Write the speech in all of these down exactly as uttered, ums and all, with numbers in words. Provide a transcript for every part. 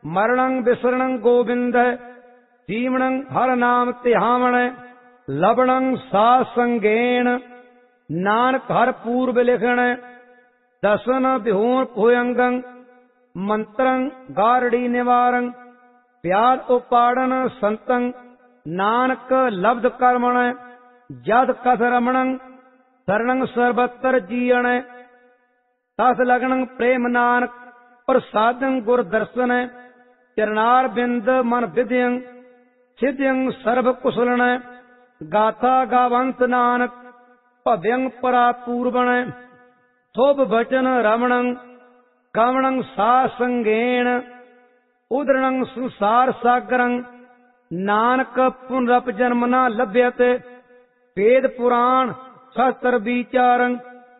मरणं विसरणं गोविंद जीवनं हर नाम तिहावण लवणं सासंगेण नानक हर पूर्व लिखण दसन विहूण भुयंगं मंत्रं गारड़ी निवारं प्याद उपाड़न संतं नानक लब्ध कर्मण जद कथ रमणं शरणं सर्वत्र जीयण तस लगन प्रेम नानक प्रसादं गुर दर्शन चरणार बिंद मन विद्यं सिद्ध्यं सर्व कुशलन गाथा गावंत नानक भव्यं परा पूर्वण शोभ वचन रमणं कामणं सासंगेण उदरणं संसार सागरं नानक पुनरप जन्म न लभ्यते वेद पुराण शास्त्र विचारं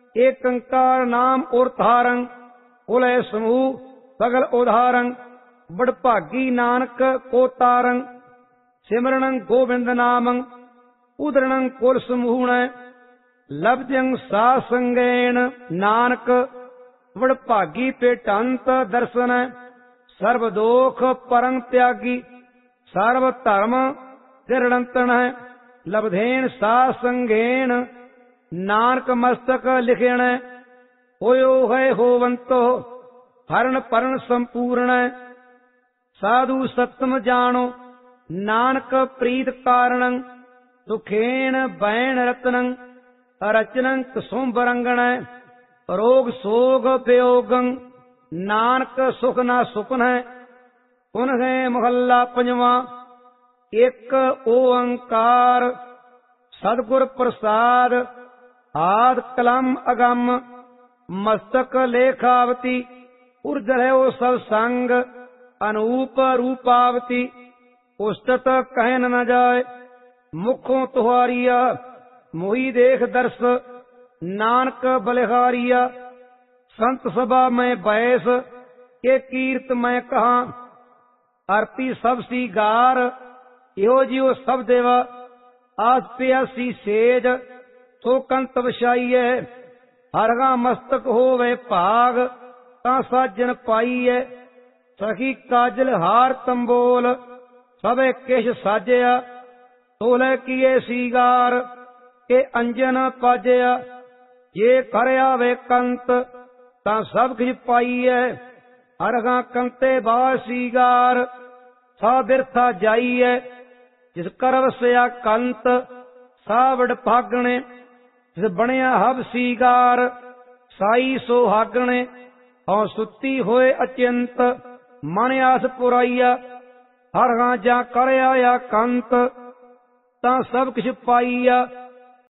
एकंकार नाम उरधारं कुलय समूह सगल उदारं बड़भागी नानक को तारं सिमरणं गोविंद नामं उदरणं कुल समूहण लब्ध्यं सासंगेण नानक बड़भागी पेटंत दर्शन सर्व दोख परं त्यागी सर्व धर्म तिरणंतन लब्धेन सासंगेण नानक मस्तक लिखेण होयो है होवंतो हरण परण संपूर्ण साधु सत्तम जानो नानक प्रीत कारणं सुखेन बैण रत्नं रचनं कुसुम्बरंगण रोग सोग वियोगं नानक सुख ना सुपन पुनः महला पंजवा एक ओंकार सदगुर प्रसाद आद कलम अगम मस्तक लेखावती उर्जर है वो सब संग अनूप रूपावती उस्तत कहन न जाए मुखों तुहारिया मोही देख दर्श नानक बलिहारिया संत सभा में बैस के कीर्त मैं कहा अर्पी सब सी गार यो जियो सब देवा आस प्यासी सेज तो कंत वशाइए हरगा मस्तक होवे भाग ता साजन पाईए सखी काजल हार तंबोल सबे किश साजया तोले किए सीगार के अंजन पाजया ये कर आवे कंत ता सब किश पाईए हरगा कंते बार सीगार सा बिरथा जाईए जिस कर वसया कंत सा वड भागणे जिस बनिया हब सीगार साई सोहागणे औ सुती होए अचिंत मन आस पुराइया हर हाँ जा कर आया कंत ता सब किश पाईया